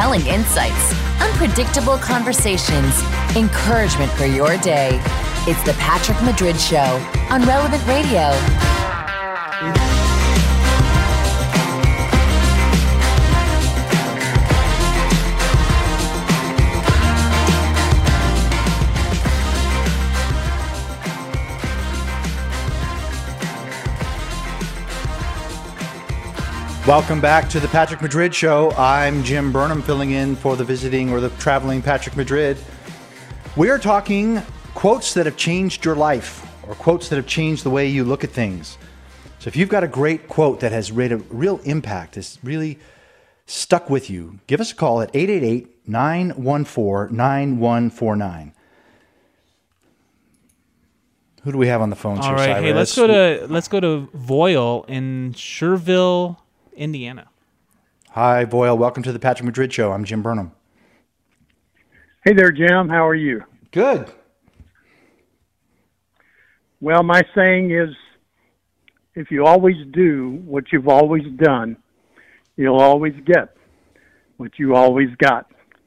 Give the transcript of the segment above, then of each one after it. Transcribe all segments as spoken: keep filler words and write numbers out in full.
compelling insights, unpredictable conversations, encouragement for your day. It's the Patrick Madrid Show on Relevant Radio. Welcome back to the Patrick Madrid Show. I'm Jim Burnham, filling in for the visiting or the traveling Patrick Madrid. We are talking quotes that have changed your life, or quotes that have changed the way you look at things. So if you've got a great quote that has made a real impact, has really stuck with you, give us a call at eight eight eight, nine one four, nine one four nine. Who do we have on the phone? All right, hey, let's go to let's go to Voyle in Schererville, Indiana. Hi, Voyle. Welcome to the Patrick Madrid Show. I'm Jim Burnham. Hey there, Jim. How are you? Good. Well, my saying is, if you always do what you've always done, you'll always get what you always got.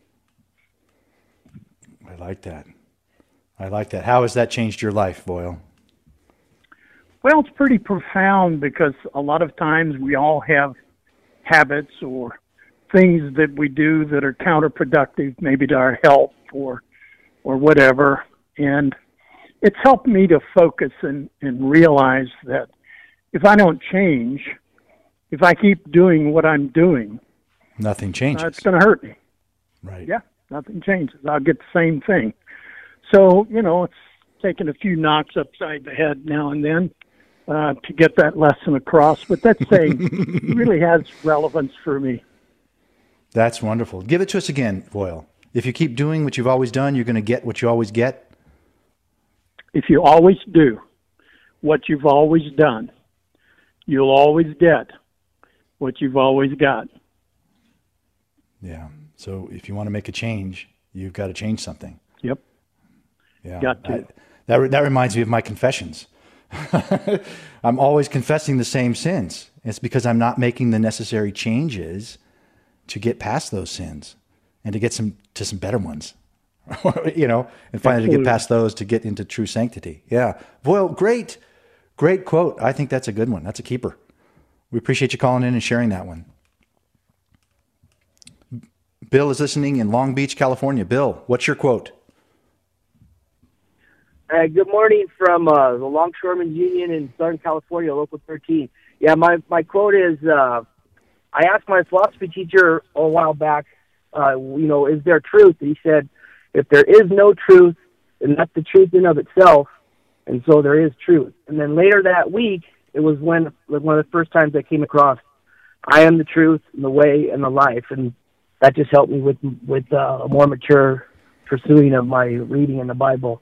I like that. I like that. How has that changed your life, Voyle? Well, it's pretty profound because a lot of times we all have habits or things that we do that are counterproductive, maybe to our health or or whatever. And it's helped me to focus and, and realize that if I don't change, if I keep doing what I'm doing, nothing changes. Uh, it's going to hurt me. Right. Yeah, nothing changes. I'll get the same thing. So, you know, it's taking a few knocks upside the head now and then uh, to get that lesson across. But that saying really has relevance for me. That's wonderful. Give it to us again, Voyle. If you keep doing what you've always done, you're going to get what you always get. If you always do what you've always done, you'll always get what you've always got. Yeah. So if you want to make a change, you've got to change something. Yep. Yeah. Got to. I, that, that reminds me of my confessions. I'm always confessing the same sins. It's because I'm not making the necessary changes to get past those sins and to get some to some better ones, you know, and finally Absolutely. to get past those to get into true sanctity. Yeah. Well, great, great quote. I think that's a good one. That's a keeper. We appreciate you calling in and sharing that one. Bill is listening in Long Beach, California. Bill, what's your quote? Uh, good morning from uh, the Longshoremen's Union in Southern California, Local thirteen. Yeah, my, my quote is, uh, I asked my philosophy teacher a while back, uh, you know, is there truth? And he said, if there is no truth, then that's the truth in of itself, and so there is truth. And then later that week, it was when like one of the first times I came across, I am the truth, and the way, and the life, and that just helped me with with uh, a more mature pursuing of my reading in the Bible.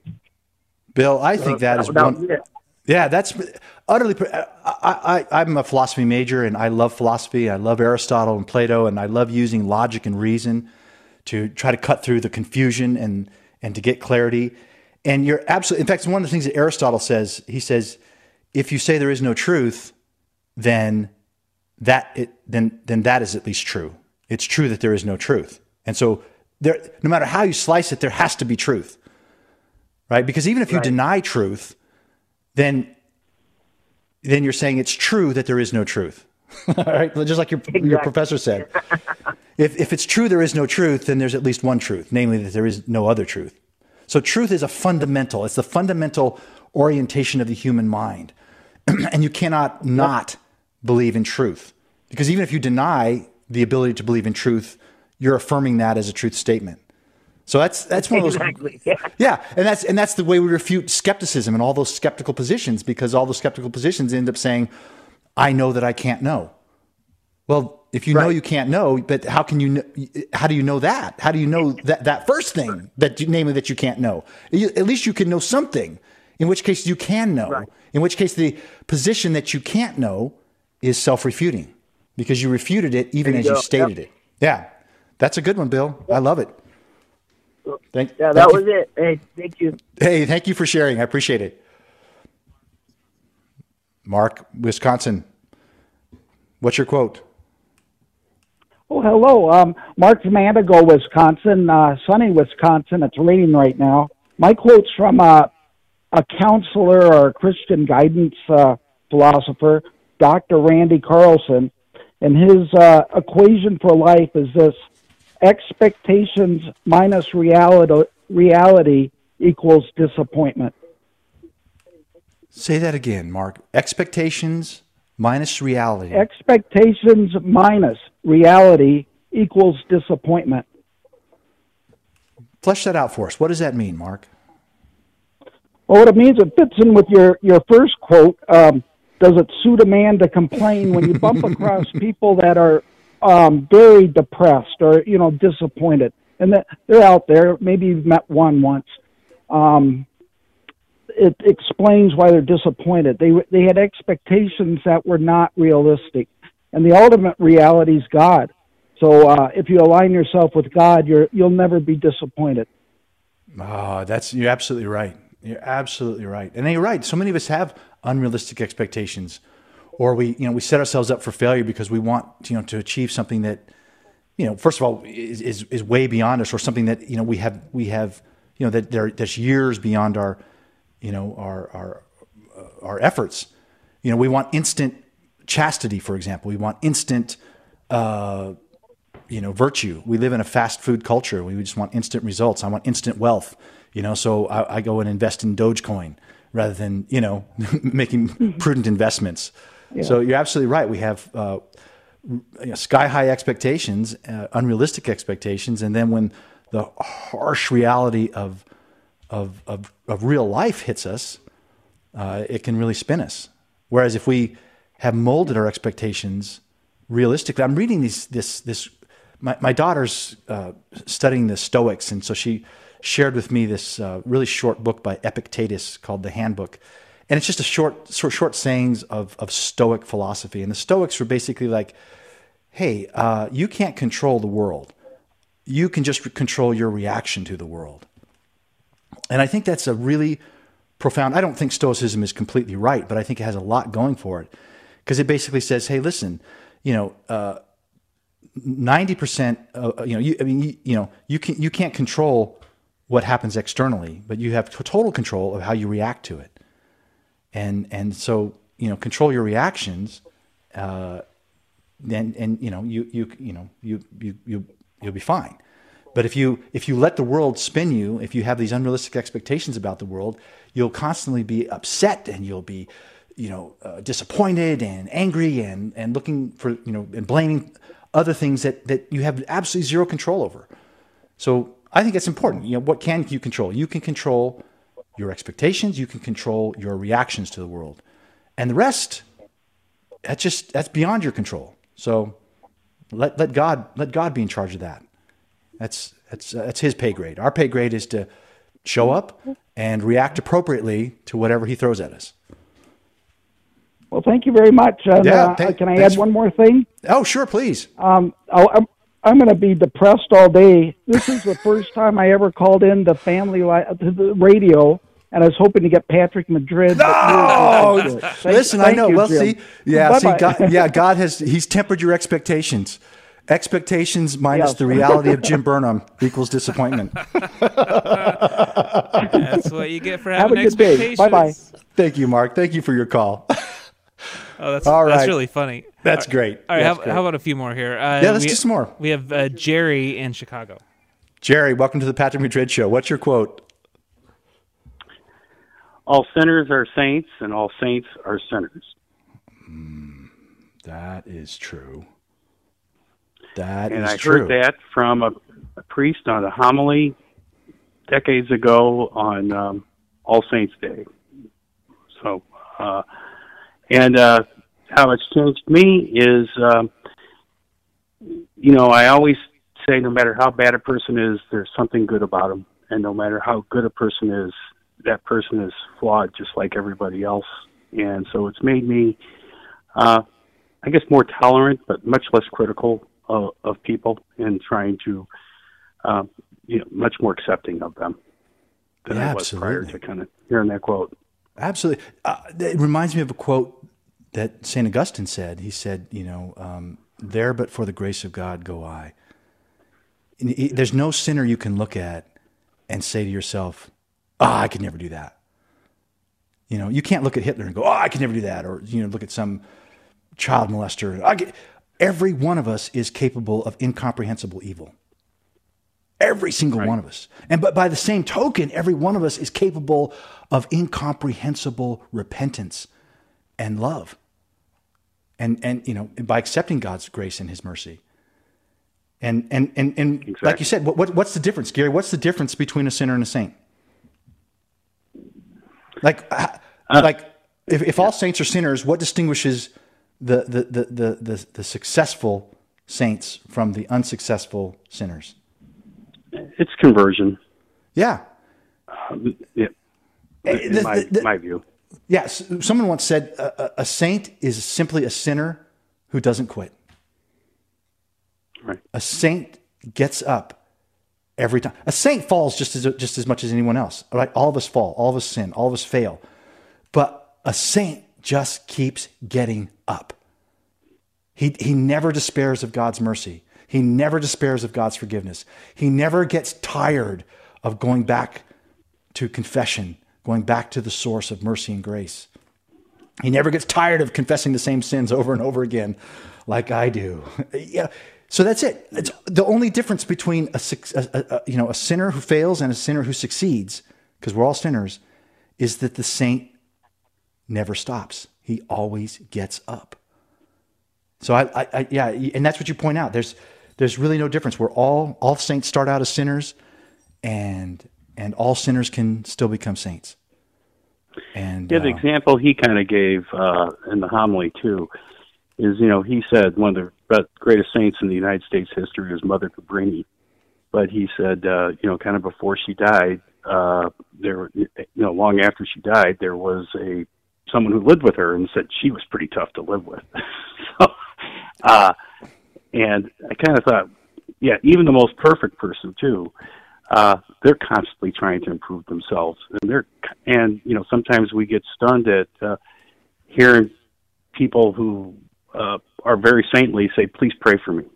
Bill, I think that is one. Yeah, that's utterly. I, I, I'm a philosophy major, and I love philosophy. I love Aristotle and Plato, and I love using logic and reason to try to cut through the confusion and and to get clarity. And you're absolutely. In fact, one of the things that Aristotle says. He says, if you say there is no truth, then that it then then that is at least true. It's true that there is no truth, and so there, no matter how you slice it, there has to be truth. Right? Because even if you right. deny truth, then then you're saying it's true that there is no truth. Right? Just like your exactly. your professor said. if if it's true there is no truth, then there's at least one truth, namely that there is no other truth. So truth is a fundamental. It's the fundamental orientation of the human mind. And you cannot not believe in truth. Because even if you deny the ability to believe in truth, you're affirming that as a truth statement. So that's that's one of those exactly. yeah. yeah, and that's and that's the way we refute skepticism and all those skeptical positions, because all those skeptical positions end up saying, "I know that I can't know." Well, if you right. know you can't know, but how can you know, how do you know that? How do you know that that first thing that you, namely that you can't know? You, at least you can know something. In which case you can know. Right. In which case the position that you can't know is self-refuting, because you refuted it even you as go. you stated yep. it. Yeah, that's a good one, Bill. Yep. I love it. Thank, yeah, that was you. it. Hey, thank you. Hey, thank you for sharing. I appreciate it. Mark, Wisconsin. What's your quote? Oh, hello. Um, Mark from Antigo, Wisconsin, uh, sunny Wisconsin. It's raining right now. My quote's from uh, a counselor or a Christian guidance uh, philosopher, Doctor Randy Carlson, and his uh, equation for life is this: expectations minus reality, reality equals disappointment. Say that again, Mark. Expectations minus reality. Expectations minus reality equals disappointment. Flesh that out for us. What does that mean, Mark? Well, what it means, it fits in with your, your first quote. Um, does it suit a man to complain when you bump across people that are um, very depressed or, you know, disappointed? And that they're out there. Maybe you've met one once. Um, it explains why they're disappointed. They they had expectations that were not realistic, and the ultimate reality is God. So uh, if you align yourself with God, you're you'll never be disappointed. Oh, that's you're absolutely right. You're absolutely right, and you're right. So many of us have unrealistic expectations, or we you know we set ourselves up for failure because we want you know to achieve something that you know first of all is is, is way beyond us, or something that you know we have we have you know that there that's years beyond our. You know, our our uh, our efforts. You know, we want instant chastity, for example. We want instant, uh, you know, virtue. We live in a fast food culture. We just want instant results. I want instant wealth. You know, so I, I go and invest in Dogecoin rather than you know making prudent investments. Yeah. So you're absolutely right. We have uh, you know, sky high expectations, uh, unrealistic expectations, and then when the harsh reality of Of, of of real life hits us, uh, it can really spin us. Whereas if we have molded our expectations realistically, I'm reading these this this. My my daughter's uh, studying the Stoics, and so she shared with me this uh, really short book by Epictetus called The Handbook, and it's just a short short short sayings of of Stoic philosophy. And the Stoics were basically like, "Hey, uh, you can't control the world. You can just control your reaction to the world." And I think that's a really profound, I don't think Stoicism is completely right, but I think it has a lot going for it. Because it basically says, hey, listen, you know, uh, ninety percent, uh, you know, you, I mean, you, you know, you, can, you can't control what happens externally, but you have total control of how you react to it. And and so, you know, control your reactions, uh, and, and you know, you, you, you know, you, you, you, you'll be fine. But if you if you let the world spin you, if you have these unrealistic expectations about the world, you'll constantly be upset and you'll be, you know, uh, disappointed and angry and and looking for you know and blaming other things that that you have absolutely zero control over. So I think it's important. You know, what can you control? You can control your expectations. You can control your reactions to the world, and the rest, that's just that's beyond your control. So let let God let God be in charge of that. That's that's uh, that's his pay grade. Our pay grade is to show up and react appropriately to whatever he throws at us. Well, thank you very much. And, yeah, uh, th- can I add one more thing? Oh, sure, please. Um, I'll, I'm I'm going to be depressed all day. This is the first time I ever called in the family li- to the radio, and I was hoping to get Patrick Madrid. No, thank, listen, thank I know. You, well, Jim. see, yeah, Bye-bye. see, God, yeah, God has he's tempered your expectations. Expectations minus yes. the reality of Jim Burnham equals disappointment. That's what you get for having Have a good expectations. Day. Bye-bye. Thank you, Mark. Thank you for your call. Oh, that's all right. That's really funny. That's all great. All right, that's how, great. how about a few more here? Uh, yeah, let's we, do some more. We have uh, Jerry in Chicago. Jerry, welcome to the Patrick Madrid Show. What's your quote? All sinners are saints, and all saints are sinners. Mm, that is true. That and is I true. heard that from a, a priest on a homily decades ago on um, All Saints Day. So, uh, and uh, how it's changed me is, um, you know, I always say no matter how bad a person is, there's something good about them. And no matter how good a person is, that person is flawed just like everybody else. And so it's made me, uh, I guess, more tolerant, but much less critical of, of people, and trying to, um, you know, much more accepting of them than yeah, I was absolutely. prior to kind of hearing that quote. Absolutely. Uh, it reminds me of a quote that Saint Augustine said. He said, you know, um, there but for the grace of God go I. There's no sinner you can look at and say to yourself, ah, oh, I could never do that. You know, you can't look at Hitler and go, oh, I could never do that. Or, you know, look at some child molester. I get, every one of us is capable of incomprehensible evil. Every single right. one of us. And but by the same token, every one of us is capable of incomprehensible repentance and love. And, and you know, by accepting God's grace and his mercy. And, and, and, and exactly. like you said, what, what, what's the difference, Gary? What's the difference between a sinner and a saint? Like, uh, like if, if all saints are sinners, what distinguishes the, the, the, the, the, the successful saints from the unsuccessful sinners? It's conversion. Yeah. Um, yeah. In the, my, the, the, my view. Yes. Yeah, someone once said a, a saint is simply a sinner who doesn't quit. Right. A saint gets up every time. A saint falls just as just as much as anyone else. All right, all of us fall, all of us sin, all of us fail. But a saint just keeps getting up. He he never despairs of God's mercy. He never despairs of God's forgiveness. He never gets tired of going back to confession, going back to the source of mercy and grace. He never gets tired of confessing the same sins over and over again, like I do. Yeah. So that's it. It's the only difference between a, a, a you know a sinner who fails and a sinner who succeeds, because we're all sinners, is that the saint never stops. He always gets up. So I, I, I yeah, and that's what you point out. There's there's really no difference. We're all all saints start out as sinners, and and all sinners can still become saints. And yeah, the uh, example he kind of gave uh, in the homily too is, you know, he said one of the greatest saints in the United States history was Mother Cabrini. But he said, uh, you know, kind of before she died, uh, there, you know, long after she died, there was a someone who lived with her and said she was pretty tough to live with. so, uh, and I kind of thought, yeah, even the most perfect person too, uh, they're constantly trying to improve themselves, and they're, and you know, sometimes we get stunned at uh, hearing people who uh, are very saintly say, "Please pray for me,"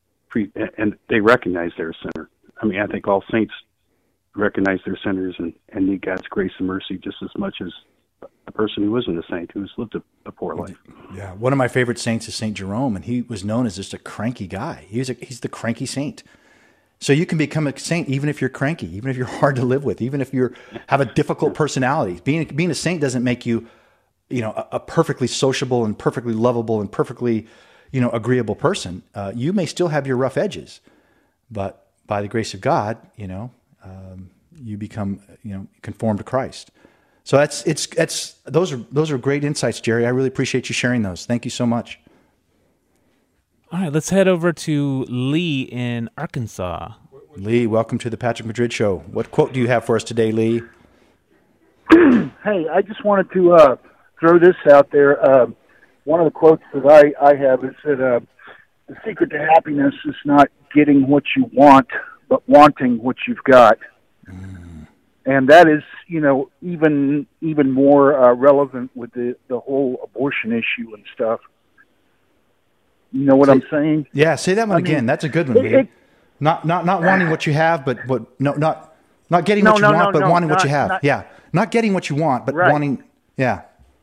and they recognize they're a sinner. I mean, I think all saints recognize they're sinners and, and need God's grace and mercy just as much as a person who isn't a saint, who's lived a, a poor life. Yeah, one of my favorite saints is Saint Jerome, and he was known as just a cranky guy. He's a, he's the cranky saint. So you can become a saint even if you're cranky, even if you're hard to live with, even if you have a difficult personality. Being being a saint doesn't make you, you know, a, a perfectly sociable and perfectly lovable and perfectly, you know, agreeable person. Uh, you may still have your rough edges, but by the grace of God, you know, um, you become, you know, conformed to Christ. So that's it's it's those are those are great insights, Jerry. I really appreciate you sharing those. Thank you so much. All right, let's head over to Lee in Arkansas. Lee, welcome to the Patrick Madrid Show. What quote do you have for us today, Lee? Hey, I just wanted to uh, throw this out there. Uh, one of the quotes that I, I have is that uh, the secret to happiness is not getting what you want, but wanting what you've got. Mm. And that is, you know, even even more uh, relevant with the, the whole abortion issue and stuff. You know what say, I'm saying? Yeah, say that one I again. Mean, That's a good one, Lee. It, not not not wanting what you have, but what no not not getting no, what you no, want, no, but no, wanting not, what you have. Not, yeah, not getting what you want, but right. wanting. Yeah.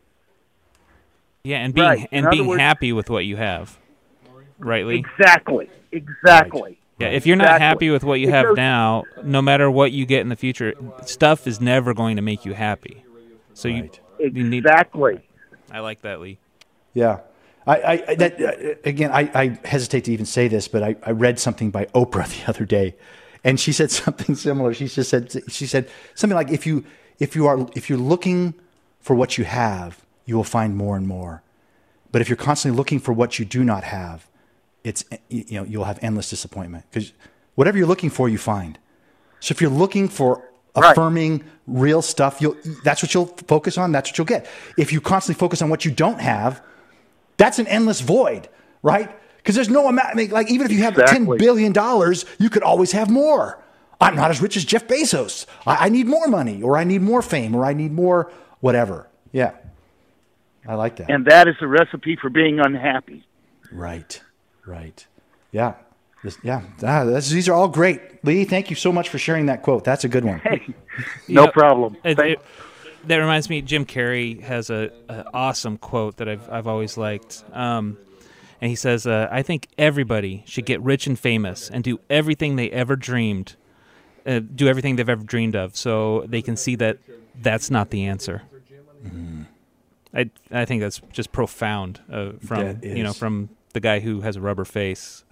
Yeah, and being right. and being words, happy with what you have. Right, Lee? Exactly. Exactly. Right. Yeah, if you're not exactly. happy with what you it have goes, now, no matter what you get in the future, stuff is never going to make you happy. So right. you, you need exactly. I like that, Lee. Yeah. I, I that uh, again, I, I hesitate to even say this, but I, I read something by Oprah the other day, and she said something similar. She just said she said something like, "If you if you are if you're looking for what you have, you will find more and more. But if you're constantly looking for what you do not have, it's you know you'll have endless disappointment because whatever you're looking for, you find. So if you're looking for affirming right. real stuff, you'll that's what you'll focus on. That's what you'll get. If you constantly focus on what you don't have, that's an endless void, right? Because there's no amount. I mean, like even if you have exactly. ten billion dollars, you could always have more. I'm not as rich as Jeff Bezos. I, I need more money, or I need more fame, or I need more whatever. Yeah, I like that. And that is the recipe for being unhappy. Right, Right. Yeah. This, yeah. Ah, this, these are all great. Lee, thank you so much for sharing that quote. That's a good one. Hey, no know, problem. It, it, that reminds me, Jim Carrey has a, a awesome quote that I've I've always liked. Um, and he says, uh, "I think everybody should get rich and famous and do everything they ever dreamed, uh, do everything they've ever dreamed of, so they can see that that's not the answer." Mm. I I think that's just profound uh, from you know from the guy who has a rubber face.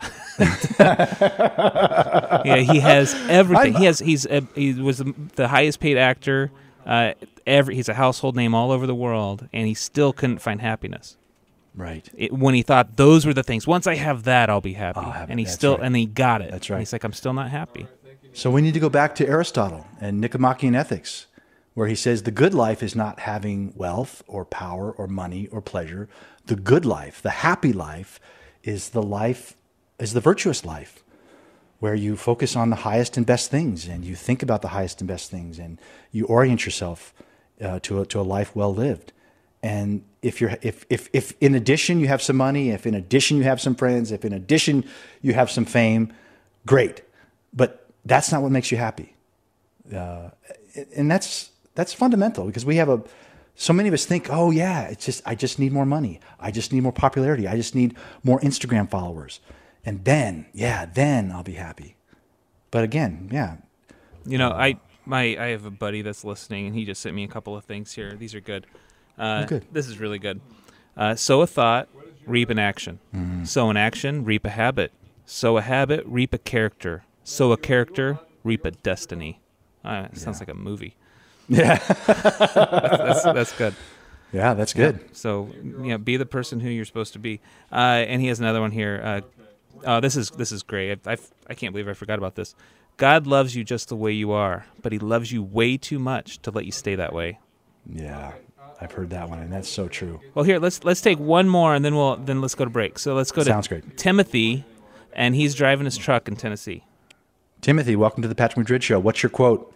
Yeah, he has everything. I'm, he has he's a, he was the highest paid actor. Uh, every he's a household name all over the world, and he still couldn't find happiness. Right. It, when he thought those were the things. Once I have that, I'll be happy. I'll have and he it. still right. and he got it. That's right. And he's like, I'm still not happy. So we need to go back to Aristotle and Nicomachean Ethics, where he says the good life is not having wealth or power or money or pleasure. The good life, the happy life, is the life, is the virtuous life, where you focus on the highest and best things, and you think about the highest and best things, and you orient yourself uh, to a, to a life well lived. And if you're if if if in addition you have some money, if in addition you have some friends, if in addition you have some fame, great. But that's not what makes you happy, uh, and that's that's fundamental, because we have a so many of us think, oh yeah, it's just I just need more money, I just need more popularity, I just need more Instagram followers, and then yeah, then I'll be happy. But again, yeah, you know, I my I have a buddy that's listening, and he just sent me a couple of things here. These are good. Uh, oh, good. This is really good. Uh, sow a thought, reap an action. Mm. Sow an action, reap a habit. Sow a habit, reap a character. Sow a character, reap a destiny. Uh, it sounds yeah. like a movie. Yeah, that's, that's, that's good. Yeah, that's good. Yeah. So, yeah, be the person who you're supposed to be. Uh, and he has another one here. Uh, oh, this is this is great. I, I I can't believe I forgot about this. God loves you just the way you are, but He loves you way too much to let you stay that way. Yeah, I've heard that one, and that's so true. Well, here let's let's take one more, and then we'll then let's go to break. So let's go to Sounds great. Timothy, and he's driving his truck in Tennessee. Timothy, welcome to the Patrick Madrid Show. What's your quote?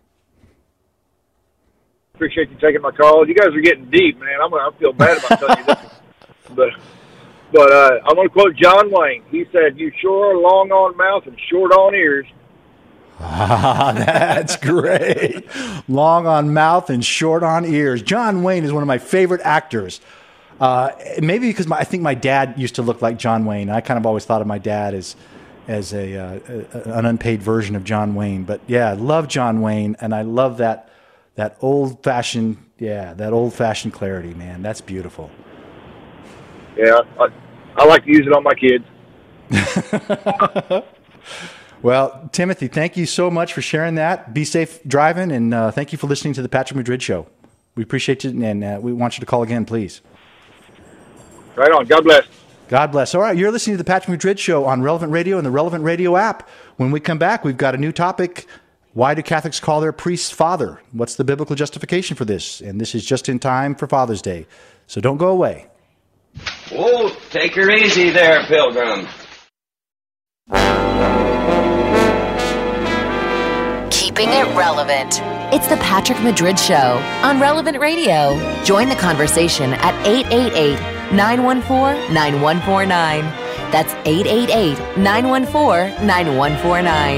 Appreciate you taking my call. You guys are getting deep, man. I'm gonna I feel bad about telling you this, but but uh, I'm gonna quote John Wayne. He said, "You sure are long on mouth and short on ears." Ah, that's great. Long on mouth and short on ears. John Wayne is one of my favorite actors. Uh, maybe because my, I think my dad used to look like John Wayne. I kind of always thought of my dad as as a, uh, a an unpaid version of John Wayne. But yeah, I love John Wayne, and I love that that old fashioned yeah that old fashioned clarity, man. That's beautiful. Yeah, I, I like to use it on my kids. Well, Timothy, thank you so much for sharing that. Be safe driving, and uh, thank you for listening to the Patrick Madrid Show. We appreciate you, and uh, we want you to call again, please. Right on. God bless. God bless. All right, you're listening to the Patrick Madrid Show on Relevant Radio and the Relevant Radio app. When we come back, we've got a new topic. Why do Catholics call their priest father? What's the biblical justification for this? And this is just in time for Father's Day. So don't go away. Oh, take her easy there, Pilgrim. Keeping it relevant. It's the Patrick Madrid Show on Relevant Radio. Join the conversation at eight eight eight, nine one four, nine one four nine. That's eight eight eight, nine one four, nine one four nine.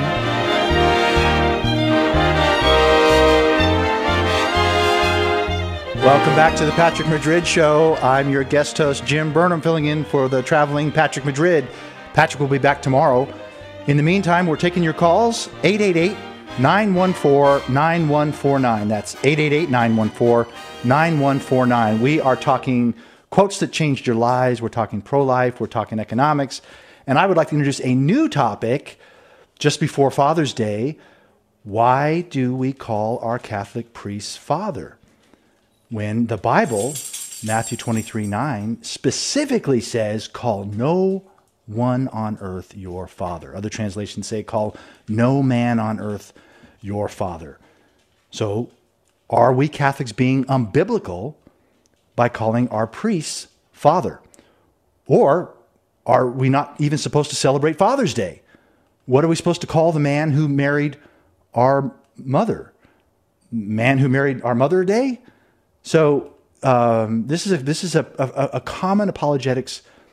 Welcome back to the Patrick Madrid Show. I'm your guest host, Jim Burnham, filling in for the traveling Patrick Madrid. Patrick will be back tomorrow. In the meantime, we're taking your calls, eight eight eight, nine one four, nine one four nine. That's eight eight eight, nine one four, nine one four nine. We are talking quotes that changed your lives. We're talking pro-life. We're talking economics. And I would like to introduce a new topic just before Father's Day. Why do we call our Catholic priests father? When the Bible, Matthew twenty-three nine, specifically says, call no one on earth your father. Other translations say, call no man on earth your father. So are we Catholics being unbiblical by calling our priests father? Or are we not even supposed to celebrate Father's Day? What are we supposed to call the man who married our mother? Man who married our mother day? So um, this is a, this is a, a, a common apologetics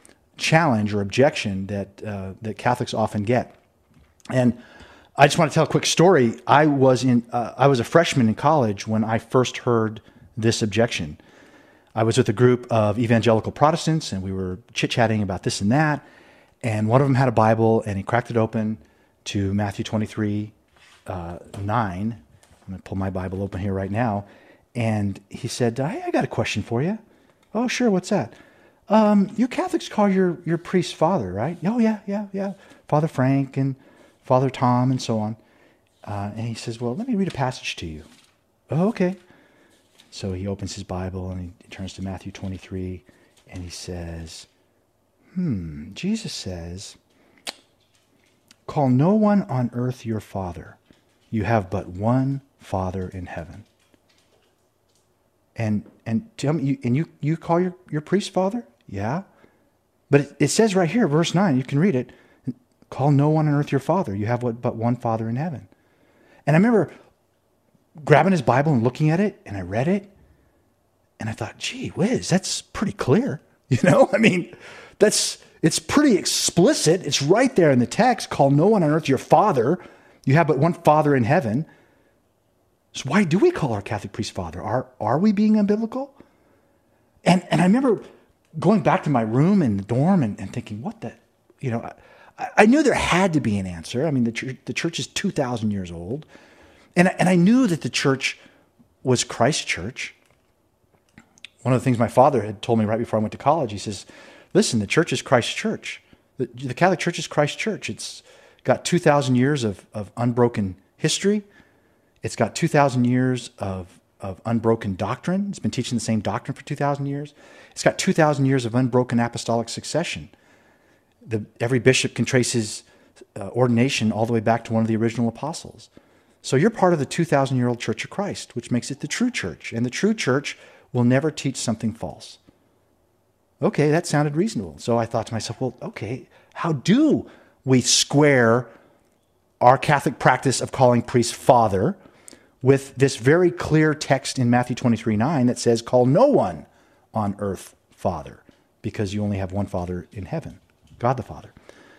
challenge or objection that uh, that Catholics often get. And I just want to tell a quick story. I was in uh, I was a freshman in college when I first heard this objection. I was with a group of evangelical Protestants, and we were chit-chatting about this and that. And one of them had a Bible, and he cracked it open to Matthew twenty-three, uh, nine. I'm going to pull my Bible open here right now. And he said, I, I got a question for you. Oh, sure, what's that? Um, you Catholics call your, your priest father, right? Oh, yeah, yeah, yeah. Father Frank and Father Tom and so on. Uh, and he says, well, let me read a passage to you. Oh, okay. So he opens his Bible and he, he turns to Matthew twenty-three and he says, hmm, Jesus says, call no one on earth your father. You have but one Father in heaven. And and tell me, you, and you, you call your, your priest father? Yeah. But it, it says right here, verse nine, you can read it. Call no one on earth your father. You have what, but one Father in heaven. And I remember grabbing his Bible and looking at it, and I read it, and I thought, gee whiz, that's pretty clear. You know, I mean, that's it's pretty explicit. It's right there in the text. Call no one on earth your father. You have but one Father in heaven. So why do we call our Catholic priest father? Are are we being unbiblical? And and I remember going back to my room in the dorm and, and thinking, what the, you know, I, I knew there had to be an answer. I mean, the church, the church is two thousand years old. And, and I knew that the church was Christ's church. One of the things my father had told me right before I went to college, he says, listen, the church is Christ's church. The, the Catholic Church is Christ's church. It's got two thousand years of, of unbroken history. It's got two thousand years of, of unbroken doctrine. It's been teaching the same doctrine for two thousand years. It's got two thousand years of unbroken apostolic succession. The, every bishop can trace his uh, ordination all the way back to one of the original apostles. So you're part of the two thousand year old Church of Christ, which makes it the true church. And the true church will never teach something false. Okay, that sounded reasonable. So I thought to myself, well, okay, how do we square our Catholic practice of calling priests father with this very clear text in Matthew twenty-three nine that says, call no one on earth father, because you only have one Father in heaven, God the Father.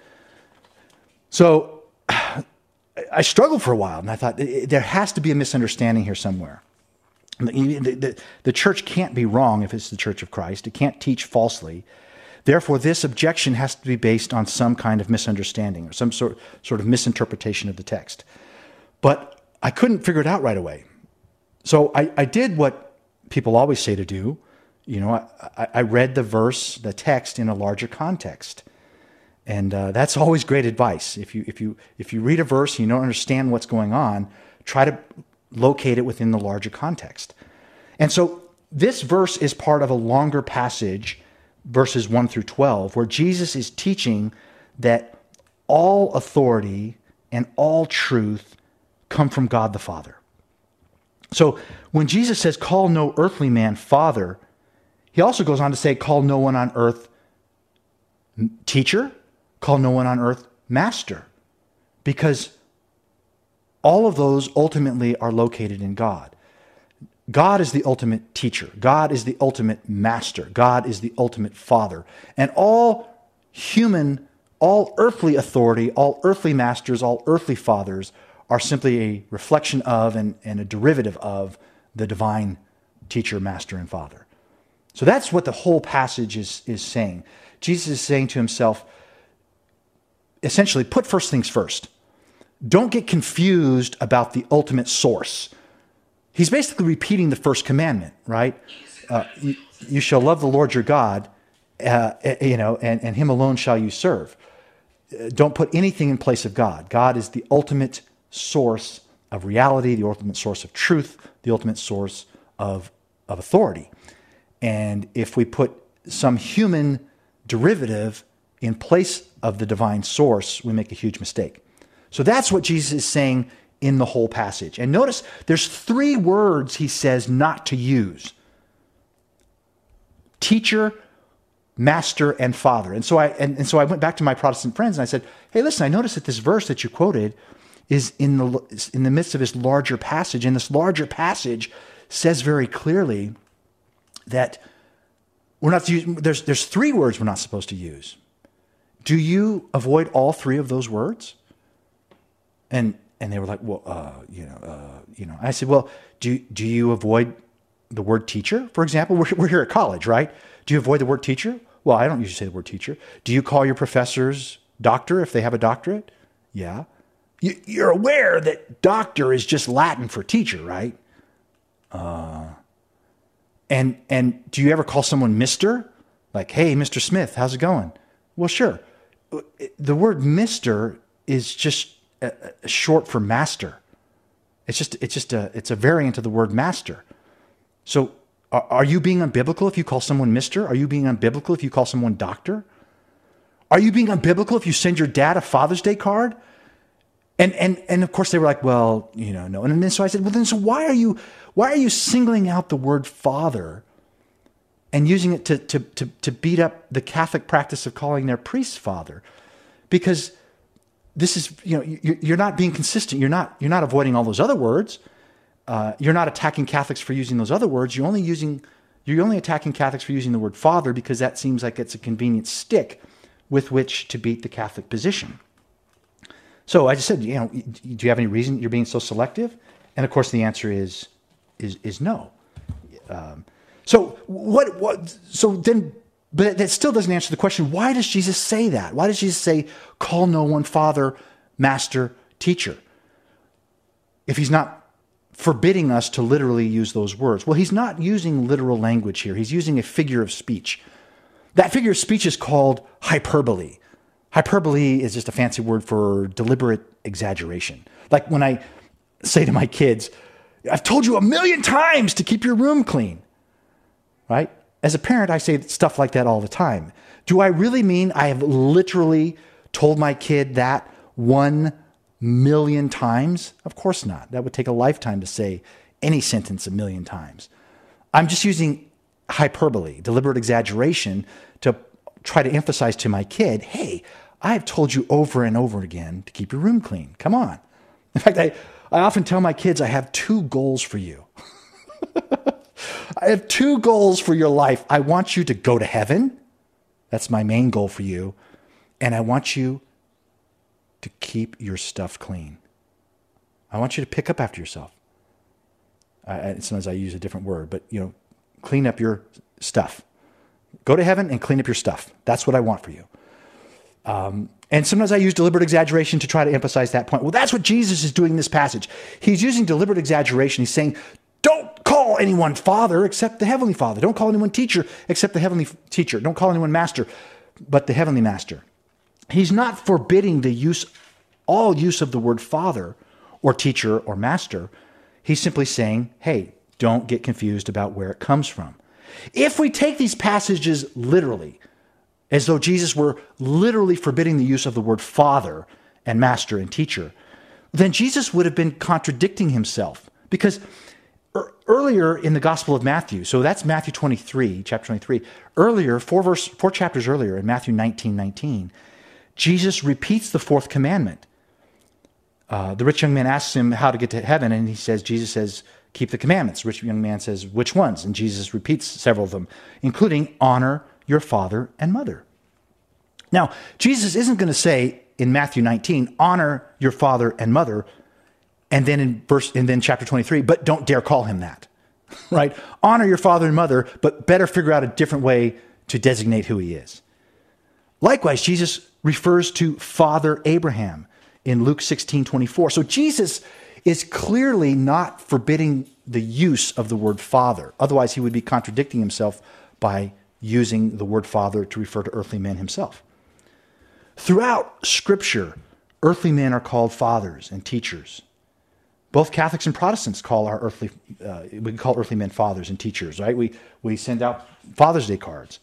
So I struggled for a while, and I thought, there has to be a misunderstanding here somewhere. The, the, the church can't be wrong if it's the Church of Christ. It can't teach falsely. Therefore, this objection has to be based on some kind of misunderstanding or some sort, sort of misinterpretation of the text. But I couldn't figure it out right away. So I, I did what people always say to do. You know, I, I read the verse, the text in a larger context. And uh, that's always great advice. If you if you if you read a verse and you don't understand what's going on, try to locate it within the larger context. And so this verse is part of a longer passage, verses one through twelve, where Jesus is teaching that all authority and all truth come from God the Father. So when Jesus says, call no earthly man father, he also goes on to say, call no one on earth teacher, call no one on earth master, because all of those ultimately are located in God. God is the ultimate teacher. God is the ultimate master. God is the ultimate father. And all human, all earthly authority, all earthly masters, all earthly fathers are simply a reflection of and, and a derivative of the divine teacher, master, and father. So that's what the whole passage is, is saying. Jesus is saying to himself, essentially, put first things first. Don't get confused about the ultimate source. He's basically repeating the first commandment, right? Uh, you, you shall love the Lord your God, uh, you know, and, and him alone shall you serve. Uh, don't put anything in place of God. God is the ultimate source of reality, the ultimate source of truth, the ultimate source of, of authority. And if we put some human derivative in place of the divine source, we make a huge mistake. So that's what Jesus is saying in the whole passage. And notice there's three words he says not to use: teacher, master, and father. And so I and, and so I went back to my Protestant friends and I said, hey, listen, I noticed that this verse that you quoted is in the in the midst of this larger passage. And this larger passage says very clearly that we're not to use, there's there's three words we're not supposed to use. do you avoid all three of those words? And and they were like, well, uh, you know, uh, you know. I said, well, do do you avoid the word teacher, for example? We're we're here at college, right? Do you avoid the word teacher? Well, I don't usually say the word teacher. Do you call your professors doctor if they have a doctorate? Yeah. You, you're aware that doctor is just Latin for teacher, right? Uh, and and do you ever call someone Mister? Like, hey, Mister Smith, how's it going? Well, sure. The word Mister is just a, a short for master. It's just it's just a it's a variant of the word master. So, are, are you being unbiblical if you call someone Mister? Are you being unbiblical if you call someone doctor? Are you being unbiblical if you send your dad a Father's Day card? And and and of course they were like, well, you know, no. And then so I said, well, then so why are you why are you singling out the word father and using it to to to to beat up the Catholic practice of calling their priest father? Because this is, you know, you're not being consistent. You're not you're not avoiding all those other words. Uh, you're not attacking Catholics for using those other words. You're only using you're only attacking Catholics for using the word father because that seems like it's a convenient stick with which to beat the Catholic position. So I just said, you know, do you have any reason you're being so selective? And of course, the answer is is is no. Um, so what what? So then, but that still doesn't answer the question. Why does Jesus say that? Why does Jesus say, "Call no one Father, Master, Teacher"? If he's not forbidding us to literally use those words, well, he's not using literal language here. He's using a figure of speech. That figure of speech is called hyperbole. Hyperbole is just a fancy word for deliberate exaggeration. Like when I say to my kids, I've told you a million times to keep your room clean, right? As a parent, I say stuff like that all the time. Do I really mean I have literally told my kid that one million times? Of course not. That would take a lifetime to say any sentence a million times. I'm just using hyperbole, deliberate exaggeration, to try to emphasize to my kid, hey, I have told you over and over again to keep your room clean. Come on. In fact, I, I often tell my kids I have two goals for you. I have two goals for your life. I want you to go to heaven. That's my main goal for you. And I want you to keep your stuff clean. I want you to pick up after yourself. I, sometimes I use a different word, but, you know, clean up your stuff. Go to heaven and clean up your stuff. That's what I want for you. Um, and sometimes I use deliberate exaggeration to try to emphasize that point. Well, that's what Jesus is doing in this passage. He's using deliberate exaggeration. He's saying, don't call anyone Father except the Heavenly Father. Don't call anyone teacher except the Heavenly Teacher. Don't call anyone Master but the Heavenly Master. He's not forbidding the use, all use of the word Father or teacher or master. He's simply saying, hey, don't get confused about where it comes from. If we take these passages literally, as though Jesus were literally forbidding the use of the word Father and Master and Teacher, then Jesus would have been contradicting himself. Because er- earlier in the Gospel of Matthew, so that's Matthew twenty-three, chapter twenty-three, earlier, four, verse, four chapters earlier in Matthew nineteen nineteen, Jesus repeats the fourth commandment. Uh, the rich young man asks him how to get to heaven, and he says, Jesus says, keep the commandments. The rich young man says, which ones? And Jesus repeats several of them, including honor your father and mother. Now, Jesus isn't going to say in Matthew nineteen, honor your father and mother, and then in verse, and then chapter twenty-three, but don't dare call him that, right? Honor your father and mother, but better figure out a different way to designate who he is. Likewise, Jesus refers to Father Abraham in Luke sixteen twenty-four. So Jesus is clearly not forbidding the use of the word father. Otherwise, he would be contradicting himself by using the word father to refer to earthly men himself. Throughout Scripture, earthly men are called fathers and teachers. Both Catholics and Protestants call our earthly, uh, we call earthly men fathers and teachers, right? We we send out Father's Day cards.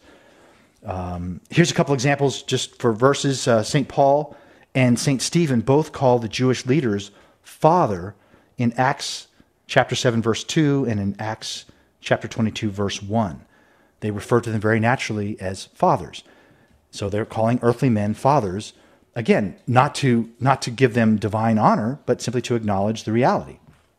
Um, here's a couple examples just for verses. Uh, Saint Paul and Saint Stephen both call the Jewish leaders father in Acts chapter seven, verse two, and in Acts chapter twenty-two, verse one. They refer to them very naturally as fathers. So they're calling earthly men fathers, again, not to, not to give them divine honor, but simply to acknowledge the reality.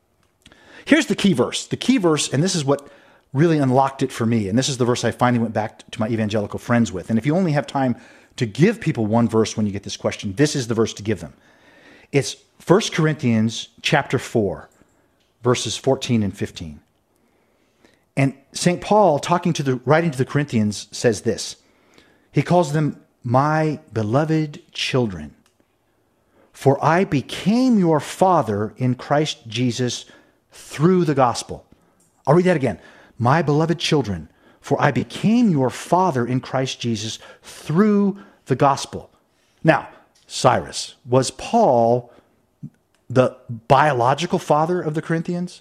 Here's the key verse. The key verse, and this is what really unlocked it for me, and this is the verse I finally went back to my evangelical friends with. And if you only have time to give people one verse when you get this question, this is the verse to give them. It's First Corinthians chapter four, verses fourteen and fifteen. And Saint Paul, talking to the, writing to the Corinthians, says this. He calls them my beloved children, for I became your father in Christ Jesus through the gospel. I'll read that again. My beloved children, for I became your father in Christ Jesus through the gospel. Now, Cyrus, was Paul the biological father of the Corinthians?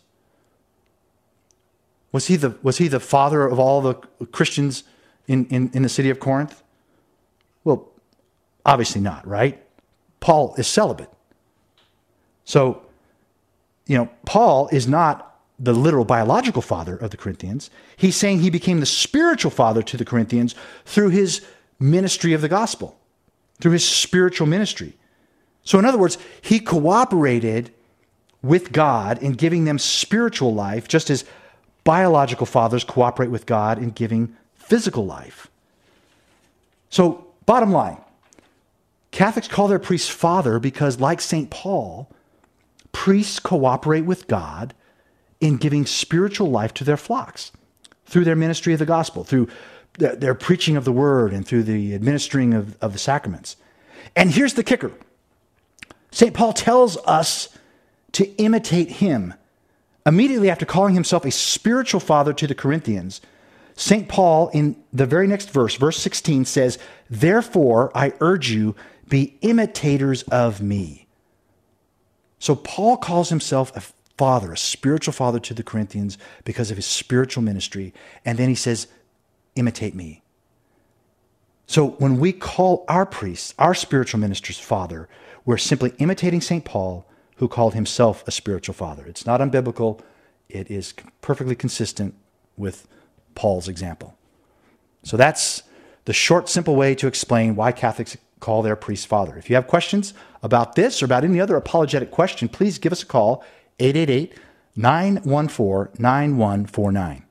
Was he the, was he the father of all the Christians in, in, in the city of Corinth? Well, obviously not, right? Paul is celibate. So, you know, Paul is not the literal biological father of the Corinthians. He's saying he became the spiritual father to the Corinthians through his ministry of the gospel, through his spiritual ministry. So in other words, he cooperated with God in giving them spiritual life, just as biological fathers cooperate with God in giving physical life. So bottom line, Catholics call their priest father because, like Saint Paul, priests cooperate with God in giving spiritual life to their flocks through their ministry of the gospel, through their, their preaching of the word, and through the administering of, of the sacraments. And here's the kicker. Saint Paul tells us to imitate him. Immediately after calling himself a spiritual father to the Corinthians, Saint Paul, in the very next verse, verse sixteen, says, therefore, I urge you, be imitators of me. So Paul calls himself a father, a spiritual father to the Corinthians because of his spiritual ministry. And then he says, imitate me. So when we call our priests, our spiritual ministers, father, we're simply imitating Saint Paul, who called himself a spiritual father. It's not unbiblical. It is perfectly consistent with Paul's example. So that's the short, simple way to explain why Catholics call their priest father. If you have questions about this or about any other apologetic question, please give us a call, eight eight eight, nine one four, nine one four nine.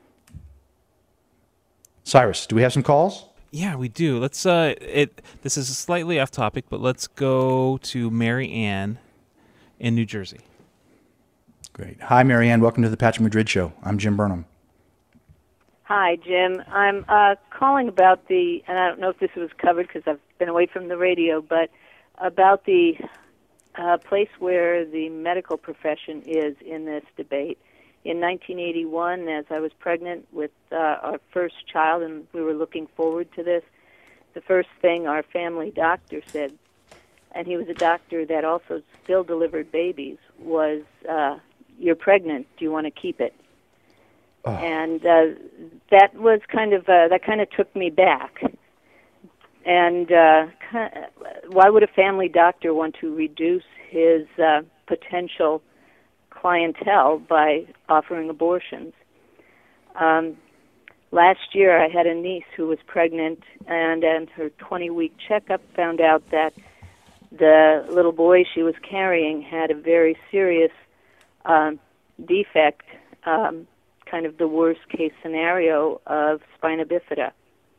Cyrus, do we have some calls? Yeah, we do. Let's. Uh, it. This is slightly off topic, but let's go to Mary Ann in New Jersey. Great. Hi, Mary Ann. Welcome to the Patrick Madrid Show. I'm Jim Burnham. Hi, Jim. I'm uh, calling about the, and I don't know if this was covered because I've been away from the radio, but about the uh, place where the medical profession is in this debate. In nineteen eighty-one, as I was pregnant with uh, our first child, and we were looking forward to this, the first thing our family doctor said, and he was a doctor that also still delivered babies, was, uh, you're pregnant, do you want to keep it? Oh. And uh, that was kind of, uh, that kind of took me back. And uh, why would a family doctor want to reduce his uh, potential clientele by offering abortions? Um, last year I had a niece who was pregnant, and in her twenty-week checkup found out that the little boy she was carrying had a very serious um, defect, um, kind of the worst case scenario of spina bifida.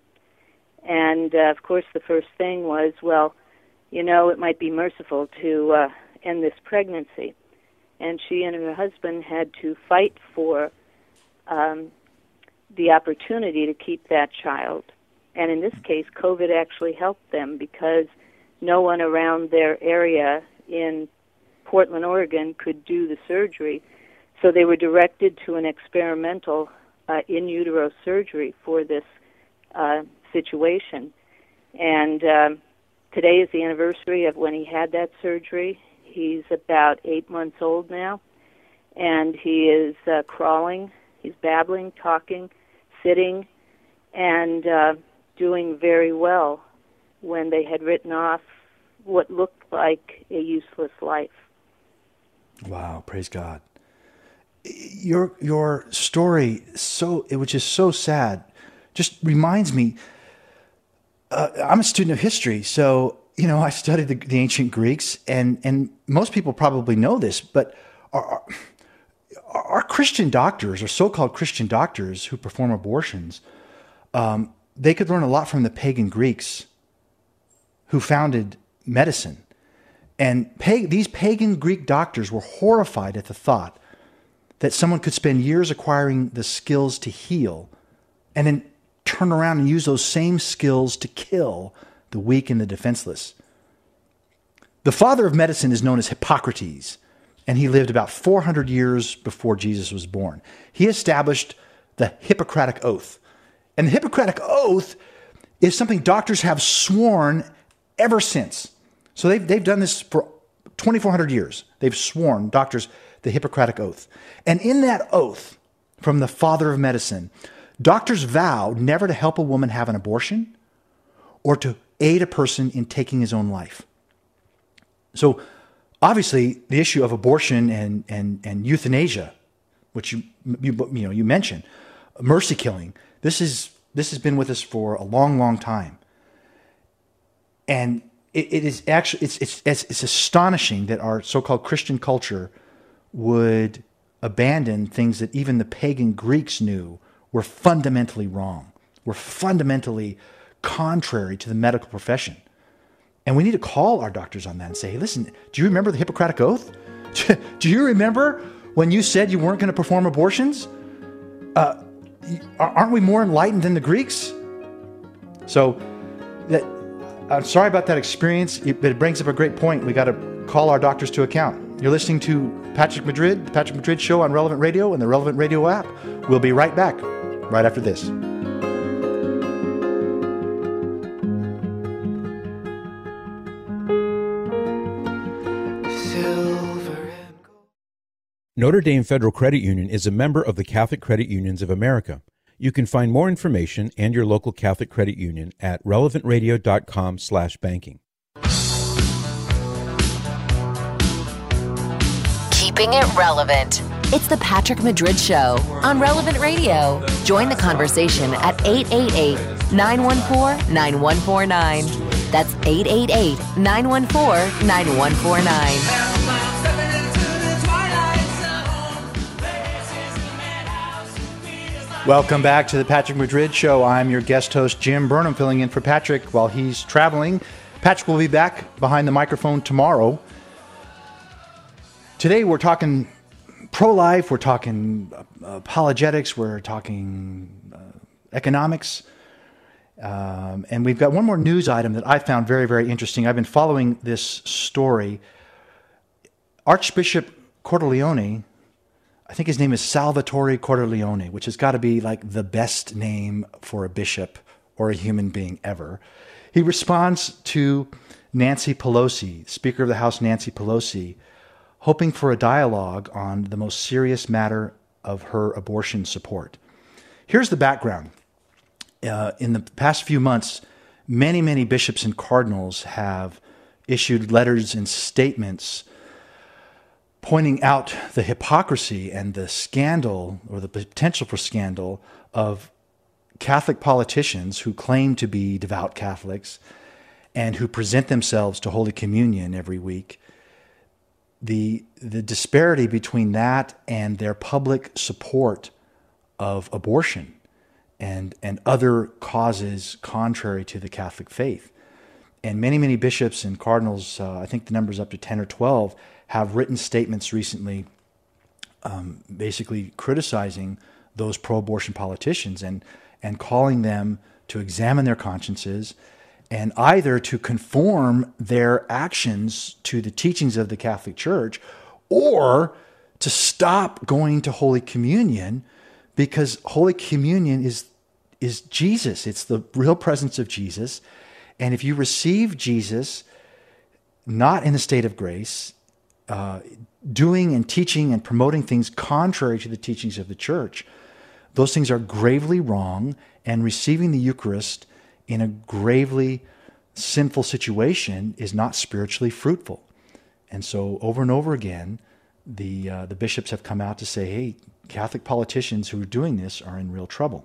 And, uh, of course, the first thing was, well, you know, it might be merciful to uh, end this pregnancy. And she and her husband had to fight for um, the opportunity to keep that child. And in this case, COVID actually helped them because no one around their area in Portland, Oregon could do the surgery. So they were directed to an experimental uh, in utero surgery for this uh, situation. And um, today is the anniversary of when he had that surgery. He's about eight months old now, and he is uh, crawling, he's babbling, talking, sitting, and uh, doing very well when they had written off what looked like a useless life. Wow, praise God. Your your story, so it was just so sad, just reminds me, uh, I'm a student of history, so, you know, I studied the, the ancient Greeks, and, and most people probably know this, but our, our, our Christian doctors, or so-called Christian doctors who perform abortions, um, they could learn a lot from the pagan Greeks who founded medicine. And pag- these pagan Greek doctors were horrified at the thought that someone could spend years acquiring the skills to heal and then turn around and use those same skills to kill the weak and the defenseless. The father of medicine is known as Hippocrates, and he lived about four hundred years before Jesus was born. He established the Hippocratic Oath. And the Hippocratic Oath is something doctors have sworn ever since. So they've, they've done this for twenty-four hundred years. They've sworn, doctors, the Hippocratic Oath. And in that oath from the father of medicine, doctors vow never to help a woman have an abortion or to aid a person in taking his own life. So obviously the issue of abortion and, and, and euthanasia, which you, you, you know, you mentioned, mercy killing, this is, this has been with us for a long, long time. And it, it is actually, it's, it's, it's, it's astonishing that our so-called Christian culture would abandon things that even the pagan Greeks knew were fundamentally wrong, were fundamentally contrary to the medical profession. And we need to call our doctors on that and say, hey, listen, do you remember the Hippocratic Oath? Do you remember when you said you weren't going to perform abortions? Uh, aren't we more enlightened than the Greeks? So that, I'm sorry about that experience, but it brings up a great point. We got to call our doctors to account. You're listening to Patrick Madrid, the Patrick Madrid Show on Relevant Radio and the Relevant Radio app. We'll be right back, right after this. Notre Dame Federal Credit Union is a member of the Catholic Credit Unions of America. You can find more information and your local Catholic Credit Union at relevant radio dot com slash banking. Keeping it relevant. It's the Patrick Madrid Show on Relevant Radio. Join the conversation at eight eight eight, nine one four, nine one four nine. That's eight eight eight, nine one four, nine one four nine. Welcome back to the Patrick Madrid Show. I'm your guest host, Jim Burnham, filling in for Patrick while he's traveling. Patrick will be back behind the microphone tomorrow. Today we're talking pro-life, we're talking apologetics, we're talking uh, economics, um, and we've got one more news item that I found very, very interesting. I've been following this story. Archbishop Cordileone, I think his name is Salvatore Cordileone, which has got to be like the best name for a bishop or a human being ever. He responds to Nancy Pelosi, Speaker of the House Nancy Pelosi, hoping for a dialogue on the most serious matter of her abortion support. Here's the background. Uh, in the past few months, many, many bishops and cardinals have issued letters and statements pointing out the hypocrisy and the scandal, or the potential for scandal, of Catholic politicians who claim to be devout Catholics and who present themselves to Holy Communion every week. The, the disparity between that and their public support of abortion and, and other causes contrary to the Catholic faith. And many, many bishops and cardinals, uh, I think the number's up to ten or twelve, have written statements recently um, basically criticizing those pro-abortion politicians and, and calling them to examine their consciences and either to conform their actions to the teachings of the Catholic Church or to stop going to Holy Communion, because Holy Communion is, is Jesus. It's the real presence of Jesus. And if you receive Jesus not in a state of grace, Uh, doing and teaching and promoting things contrary to the teachings of the Church, those things are gravely wrong, and receiving the Eucharist in a gravely sinful situation is not spiritually fruitful. And so over and over again, the uh, the bishops have come out to say, hey, Catholic politicians who are doing this are in real trouble.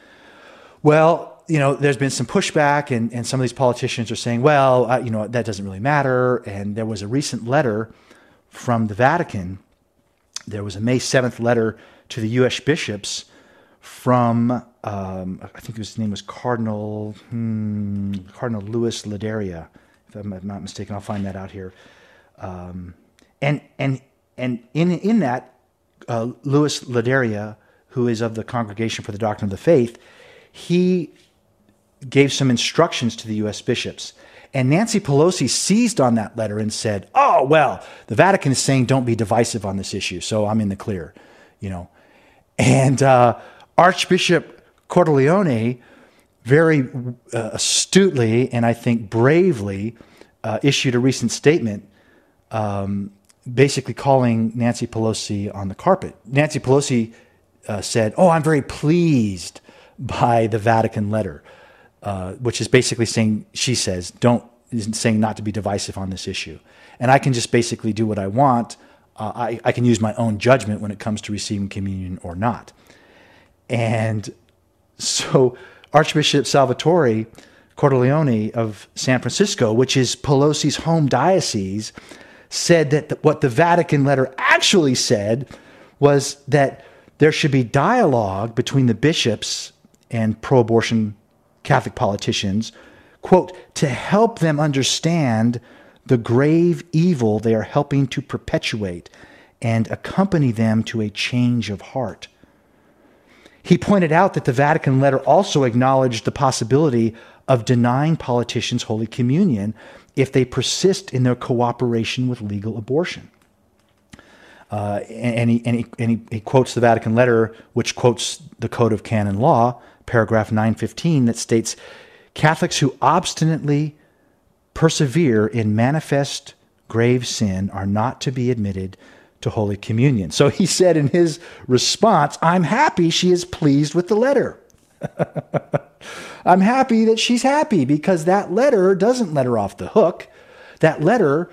Well, you know, there's been some pushback, and, and some of these politicians are saying, well, uh, you know, that doesn't really matter. And there was a recent letter from the Vatican. There was a May seventh letter to the U S bishops from, um, I think his name was Cardinal, hmm, Cardinal Louis Ladaria, if I'm not mistaken. I'll find that out here. Um, and and and in in that, uh, Louis Ladaria, who is of the Congregation for the Doctrine of the Faith, he gave some instructions to the U S bishops. And Nancy Pelosi seized on that letter and said, oh, well, the Vatican is saying don't be divisive on this issue, so I'm in the clear, you know. And uh, Archbishop Cordileone very uh, astutely and I think bravely uh, issued a recent statement um, basically calling Nancy Pelosi on the carpet. Nancy Pelosi uh, said, oh, I'm very pleased by the Vatican letter. Uh, which is basically saying, she says, don't, is saying not to be divisive on this issue. And I can just basically do what I want. Uh, I, I can use my own judgment when it comes to receiving communion or not. And so Archbishop Salvatore Cordileone of San Francisco, which is Pelosi's home diocese, said that the, what the Vatican letter actually said was that there should be dialogue between the bishops and pro-abortion Catholic politicians, quote, to help them understand the grave evil they are helping to perpetuate and accompany them to a change of heart. He pointed out that the Vatican letter also acknowledged the possibility of denying politicians Holy Communion if they persist in their cooperation with legal abortion. Uh, and he, and, he, and he, he quotes the Vatican letter, which quotes the Code of Canon Law, paragraph nine fifteen, that states, Catholics who obstinately persevere in manifest grave sin are not to be admitted to Holy Communion. So he said in his response, I'm happy she is pleased with the letter. I'm happy that she's happy because that letter doesn't let her off the hook. That letter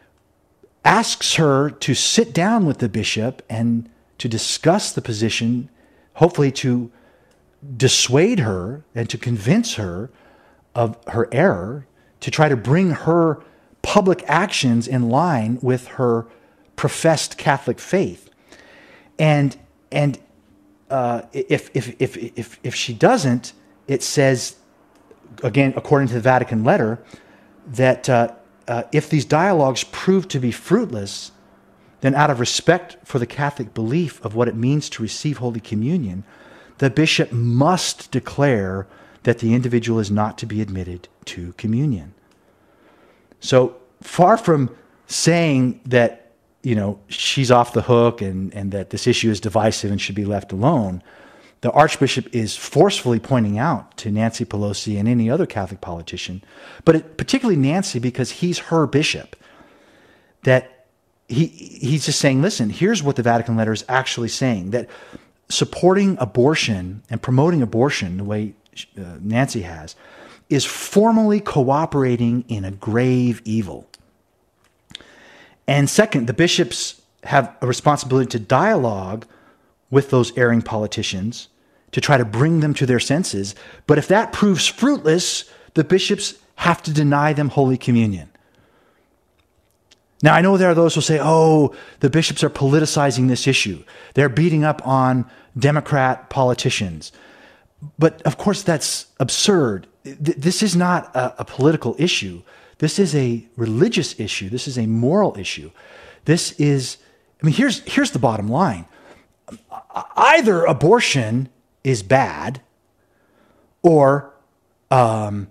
asks her to sit down with the bishop and to discuss the position, hopefully to dissuade her and to convince her of her error, to try to bring her public actions in line with her professed Catholic faith. And and uh, if, if, if, if, if she doesn't, it says, again, according to the Vatican letter, that uh, uh, if these dialogues prove to be fruitless, then out of respect for the Catholic belief of what it means to receive Holy Communion, the bishop must declare that the individual is not to be admitted to communion. So far from saying that, you know, she's off the hook and, and that this issue is divisive and should be left alone, the Archbishop is forcefully pointing out to Nancy Pelosi and any other Catholic politician, but it, particularly Nancy because he's her bishop, that he he's just saying, listen, here's what the Vatican letter is actually saying, that supporting abortion and promoting abortion the way uh, Nancy has is formally cooperating in a grave evil. And second, the bishops have a responsibility to dialogue with those erring politicians to try to bring them to their senses. But if that proves fruitless, the bishops have to deny them Holy Communion. Now, I know there are those who say, oh, the bishops are politicizing this issue. They're beating up on Democrat politicians. But of course, that's absurd. This is not a, a political issue. This is a religious issue. This is a moral issue. This is, I mean, here's, here's the bottom line. Either abortion is bad or, um,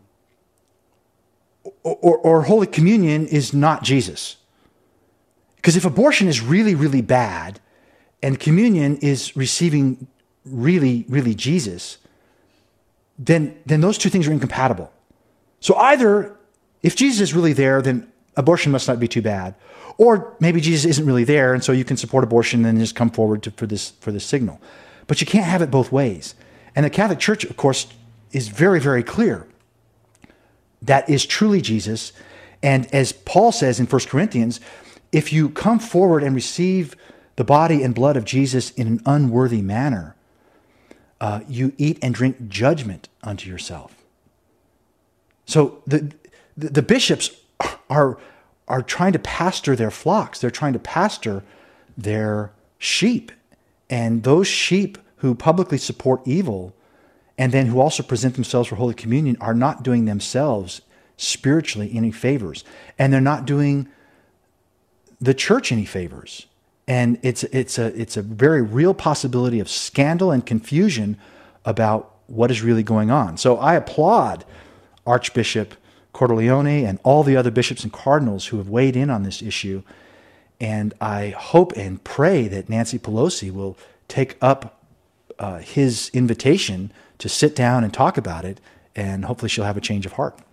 or, or Holy Communion is not Jesus. Because if abortion is really, really bad and communion is receiving really, really Jesus, then, then those two things are incompatible. So either if Jesus is really there, then abortion must not be too bad. Or maybe Jesus isn't really there, and so you can support abortion and just come forward to, for this for this signal. But you can't have it both ways. And the Catholic Church, of course, is very, very clear. That is truly Jesus. And as Paul says in First Corinthians, if you come forward and receive the body and blood of Jesus in an unworthy manner, uh, you eat and drink judgment unto yourself. So the the, the bishops are are trying to pastor their flocks. They're trying to pastor their sheep. And those sheep who publicly support evil and then who also present themselves for Holy Communion are not doing themselves spiritually any favors, and they're not doing the church any favors. And it's it's a it's a very real possibility of scandal and confusion about what is really going on. So I applaud Archbishop Cordileone and all the other bishops and cardinals who have weighed in on this issue. And I hope and pray that Nancy Pelosi will take up uh, his invitation to sit down and talk about it, and hopefully she'll have a change of heart.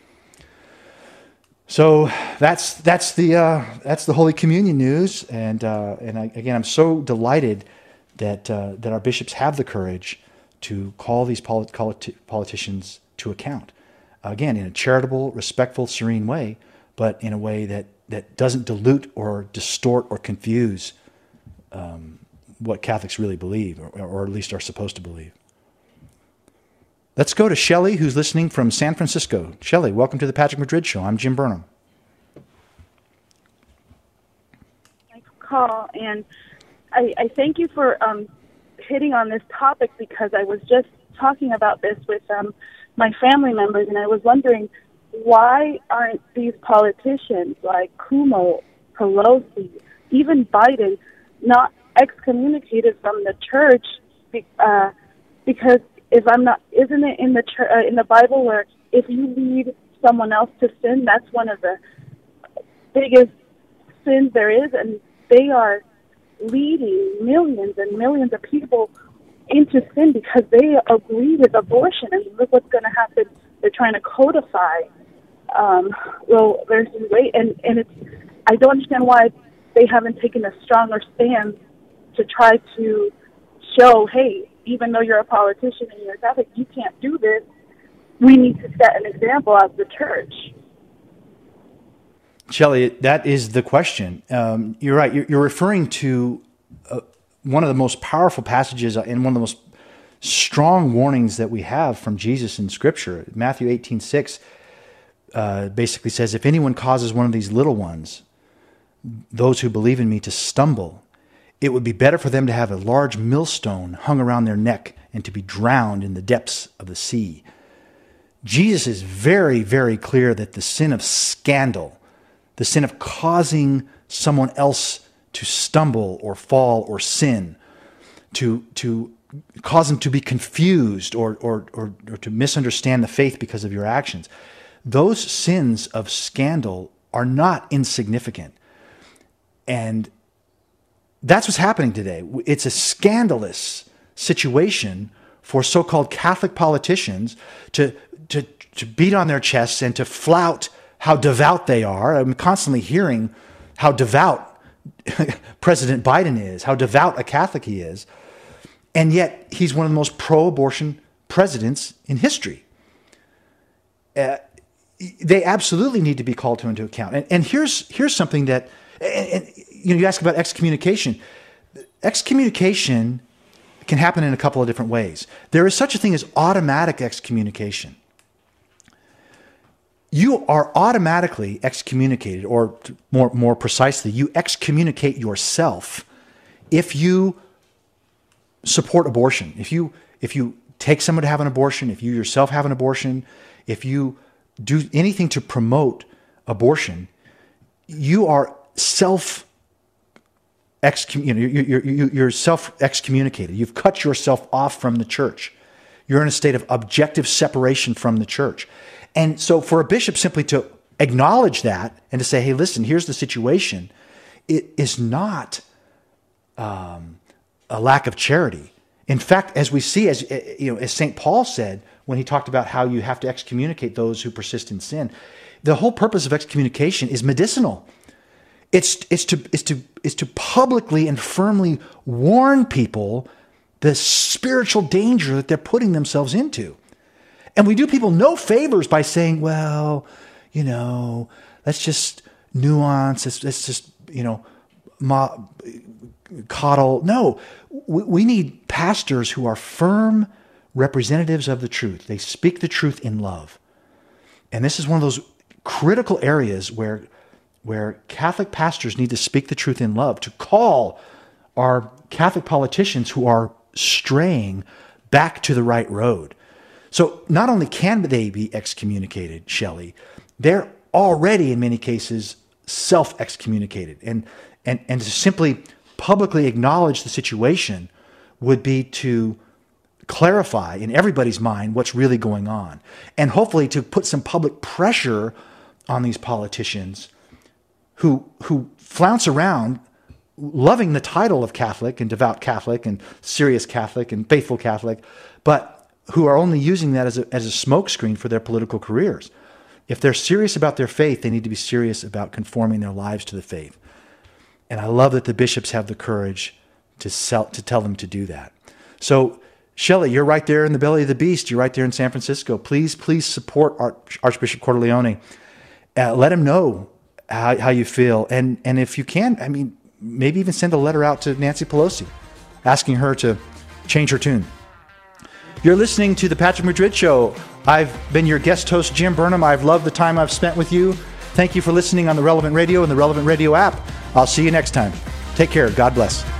So that's that's the uh, that's the Holy Communion news, and uh, and I, again, I'm so delighted that uh, that our bishops have the courage to call these polit- politi- politicians to account. Again, in a charitable, respectful, serene way, but in a way that, that doesn't dilute or distort or confuse um, what Catholics really believe, or, or at least are supposed to believe. Let's go to Shelley, who's listening from San Francisco. Shelley, welcome to the Patrick Madrid Show. I'm Jim Burnham. Thanks for the call, and I, I thank you for um, hitting on this topic, because I was just talking about this with um, my family members, and I was wondering, why aren't these politicians like Cuomo, Pelosi, even Biden not excommunicated from the church? Uh, because if I'm not, isn't it in the ch- uh, in the Bible where if you lead someone else to sin, that's one of the biggest sins there is, and they are leading millions and millions of people into sin because they agree with abortion. And look what's going to happen. They're trying to codify um, Roe versus Wade, and and it's I don't understand why they haven't taken a stronger stand to try to show, hey, even though you're a politician and you're a Catholic, you can't do this. We need to set an example as the church. Shelley, that is the question. Um, you're right. You're, you're referring to uh, one of the most powerful passages and one of the most strong warnings that we have from Jesus in Scripture. Matthew eighteen six uh, basically says, if anyone causes one of these little ones, those who believe in me, to stumble, it would be better for them to have a large millstone hung around their neck and to be drowned in the depths of the sea. Jesus is very, very clear that the sin of scandal, the sin of causing someone else to stumble or fall or sin, to to cause them to be confused or, or, or, or to misunderstand the faith because of your actions, those sins of scandal are not insignificant. And that's what's happening today. It's a scandalous situation for so-called Catholic politicians to, to, to beat on their chests and to flout how devout they are. I'm constantly hearing how devout President Biden is, how devout a Catholic he is, and yet he's one of the most pro-abortion presidents in history. Uh, they absolutely need to be called to into account. And, and here's here's something that, and, and you know, you ask about excommunication. Excommunication can happen in a couple of different ways. There is such a thing as automatic excommunication. You are automatically excommunicated, or more, more precisely, you excommunicate yourself if you support abortion. If you, if you take someone to have an abortion, if you yourself have an abortion, if you do anything to promote abortion, you are self excom- you know, you're, you're, you're self excommunicated. You've cut yourself off from the church. You're in a state of objective separation from the church. And so for a bishop simply to acknowledge that and to say, hey, listen, here's the situation, it is not um, a lack of charity. In fact, as we see, as you know, as Saint Paul said when he talked about how you have to excommunicate those who persist in sin, the whole purpose of excommunication is medicinal. It's it's to is to is to publicly and firmly warn people the spiritual danger that they're putting themselves into. And we do people no favors by saying, well, you know, let's just nuance, let's, let's just, you know, mo- coddle. No, we, we need pastors who are firm representatives of the truth. They speak the truth in love. And this is one of those critical areas where, where Catholic pastors need to speak the truth in love, to call our Catholic politicians who are straying back to the right road. So not only can they be excommunicated, Shelley, they're already in many cases self-excommunicated. And, and, and to simply publicly acknowledge the situation would be to clarify in everybody's mind what's really going on, and hopefully to put some public pressure on these politicians who who flounce around loving the title of Catholic and devout Catholic and serious Catholic and faithful Catholic, but who are only using that as a, as a smokescreen for their political careers. If they're serious about their faith, they need to be serious about conforming their lives to the faith. And I love that the bishops have the courage to sell, to tell them to do that. So, Shelley, you're right there in the belly of the beast. You're right there in San Francisco. Please, please support Arch- Archbishop Cordileone. Uh, let him know how, how you feel. And, and if you can, I mean, maybe even send a letter out to Nancy Pelosi, asking her to change her tune. You're listening to The Patrick Madrid Show. I've been your guest host, Jim Burnham. I've loved the time I've spent with you. Thank you for listening on the Relevant Radio and the Relevant Radio app. I'll see you next time. Take care. God bless.